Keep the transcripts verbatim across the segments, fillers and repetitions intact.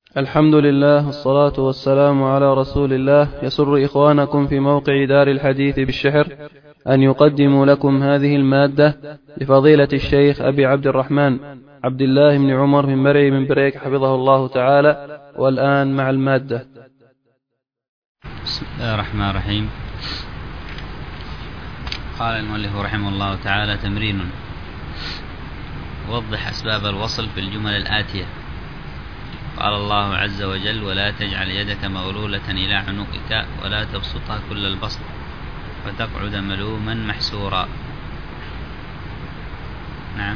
الحمد لله والصلاة والسلام على رسول الله. يسر إخوانكم في موقع دار الحديث بالشحر أن يقدموا لكم هذه المادة لفضيلة الشيخ أبي عبد الرحمن عبد الله بن عمر بن مرعي بن بريك حفظه الله تعالى. والآن مع المادة. بسم الله الرحمن الرحيم. قال المؤلف رحمه الله تعالى: تمرين: وضح أسباب الوصل في الجمل الآتية. قال الله عز وجل: ولا تجعل يدك مغلولة إلى عنقك ولا تبسطها كل البسط فتقعد ملوما محسورا. نعم.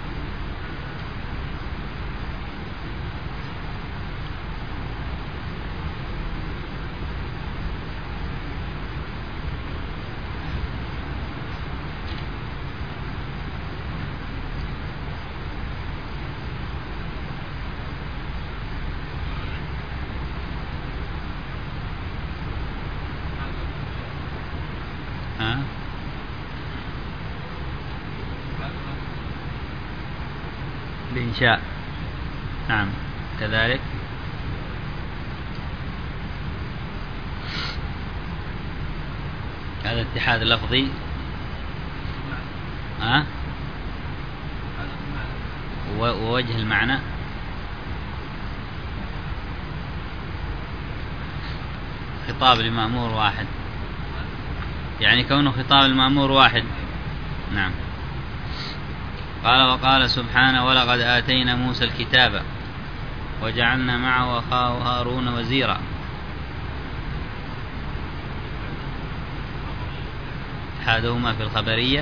ها؟ الإنشاء. نعم كذلك. هذا اتحاد لفظي. ها؟ ووجه المعنى. خطاب لمأمور واحد، يعني كونه خطاب المأمور واحد. نعم. قال: وقال سبحانه: ولقد آتينا موسى الكتاب وجعلنا معه أخاه هارون وزيرا. أحدهما في الخبرية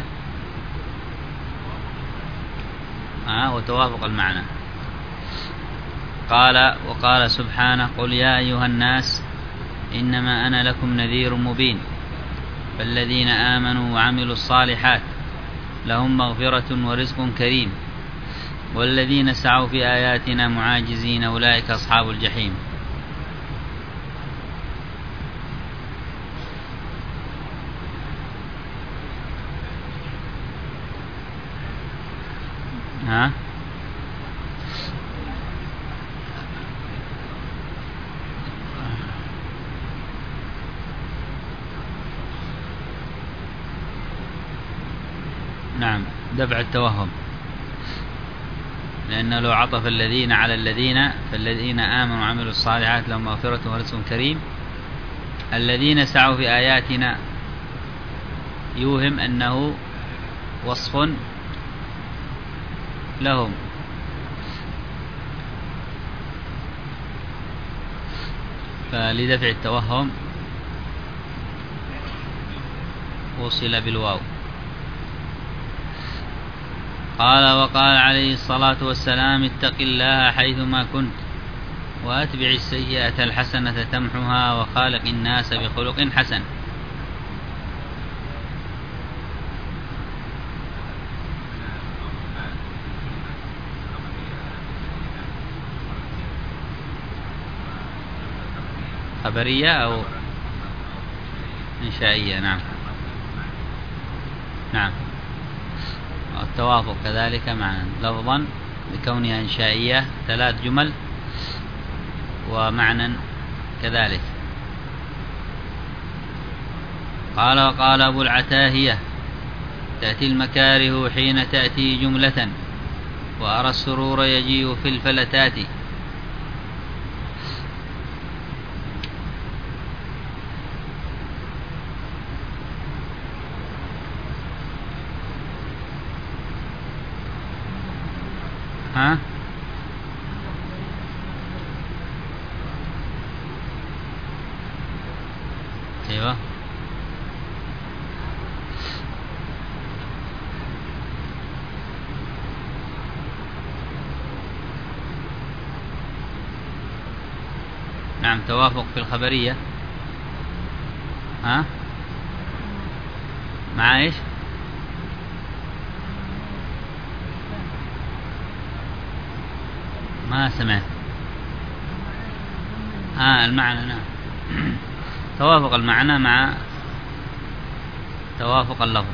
آه وتوافق المعنى. قال: وقال سبحانه: قل يا أيها الناس إنما أنا لكم نذير مبين فالذين آمنوا وعملوا الصالحات لهم مغفرة ورزق كريم والذين سعوا في آياتنا معاجزين أولئك أصحاب الجحيم. ها؟ نعم، دفع التوهم، لأنه لو عطف الذين على الذين فالذين آمنوا وعملوا الصالحات لهم مغفرة ورزق كريم. الذين سعوا في آياتنا يوهم أنه وصف لهم، فلدفع التوهم وصل بالواو. قال: وقال عليه الصلاة والسلام: اتق الله حيثما كنت وأتبع السيئة الحسنة تمحها وخالق الناس بخلق حسن. خبرية أو إنشائية. نعم نعم. التوافق كذلك معنى لفظا لكونها إنشائية ثلاث جمل، ومعنى كذلك. قال: وقال أبو العتاهية: تأتي المكاره حين تأتي جملة وأرى السرور يجيء في الفلتات. ها؟ ايوه. نعم، توافق في الخبرية. ها؟ مع ايش؟ ما سمعت. ها المعنى. نعم. توافق المعنى مع توافق اللفظ.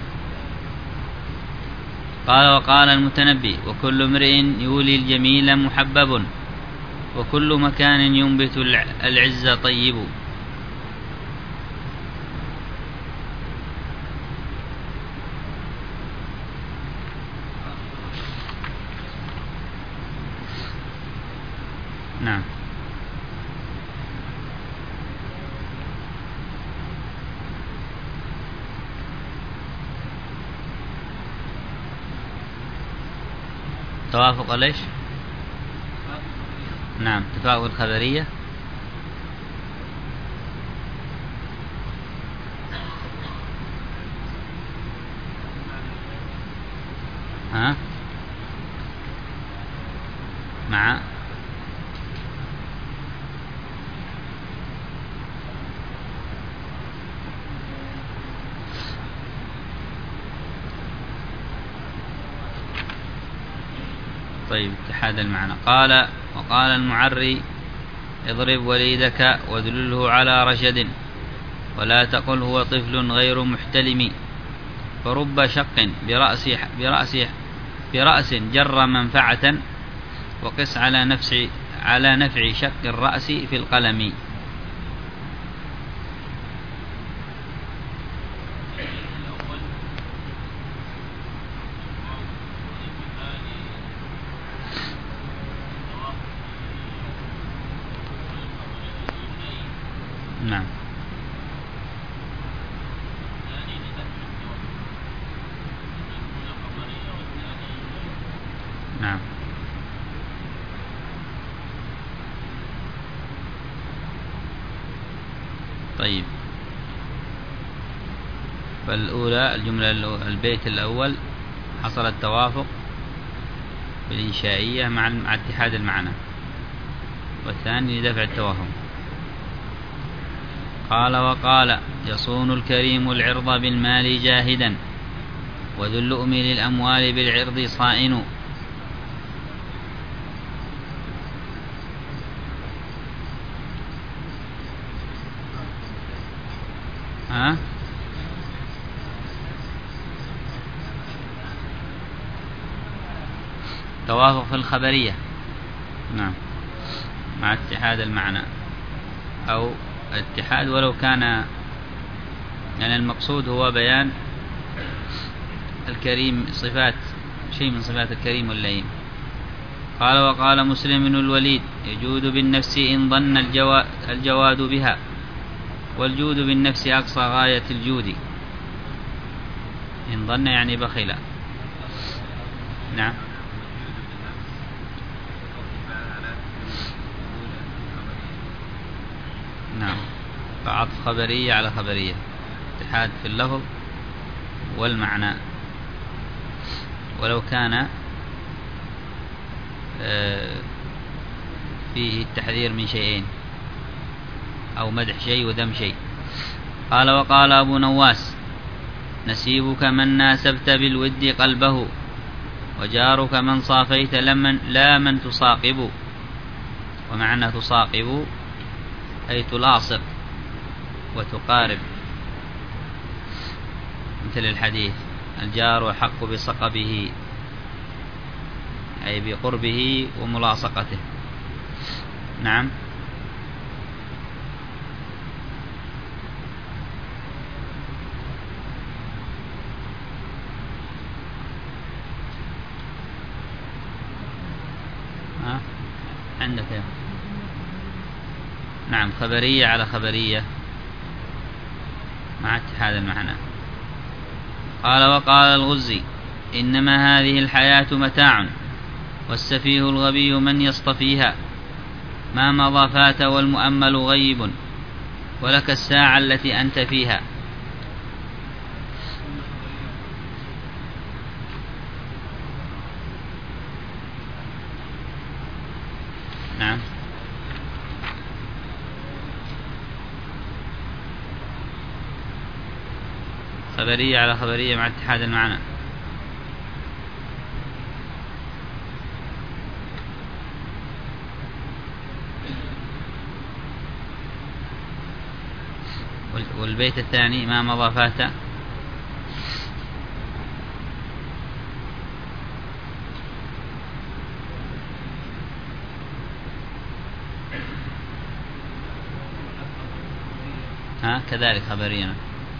قال: وقال المتنبي: وكل امرئ يولي الجميل محبب وكل مكان ينبت العز طيب. نعم. توافق ليش؟ نعم، تفاؤل الخبرية. ها مع طيب اتحاد المعنى. قال وقال المعري اضرب وليدك وادلله على رشد ولا تقل هو طفل غير محتلم فرب شق برأس برأس برأس جر منفعة وقس على نفس على نفع شق الرأس في القلم. نعم. نعم. طيب، فالأولى الجملة البيت الأول حصل التوافق بالإنشائية مع اتحاد المعنى، والثاني لدفع التوهم. قال وقال يصون الكريم العرض بالمال جاهدا وذو اللؤم للأموال بالعرض صائن. ها توافق في الخبرية. نعم، مع اتحاد المعنى أو الاتحاد ولو كان يعني المقصود هو بيان الكريم صفات شيء من صفات الكريم واللئيم. قال وقال مسلم بن الوليد يجود بالنفس إن ظن الجوا الجواد بها والجود بالنفس أقصى غاية الجود. إن ظن يعني بخيلا. نعم. نعم، فعطف خبرية على خبرية، اتحاد في اللفظ والمعنى، ولو كان فيه التحذير من شيئين أو مدح شيء وذم شيء. قال وقال أبو نواس نسيبك من ناسبت بالود قلبه وجارك من صافيت لمن لا من تصاقب. ومعنى تصاقب أي تلاصق وتقارب، مثل الحديث الجار أحق بصقبه أي بقربه وملاصقته. نعم. ها عندك يا نعم، خبرية على خبرية مع اتحاد المعنى. قال وقال الغزي إنما هذه الحياة متاع والسفيه الغبي من يصطفيها ما مضى فات والمؤمل غيب ولك الساعة التي أنت فيها. نعم. خبرية على خبرية مع اتحاد المعنى. والبيت الثاني ما مضى فات ها كذلك خبريا.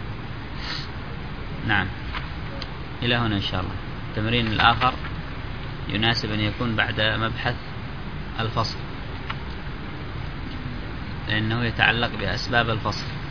نعم، إلى هنا إن شاء الله. التمرين الآخر يناسب أن يكون بعد مبحث الفصل، لأنه يتعلق بأسباب الفصل.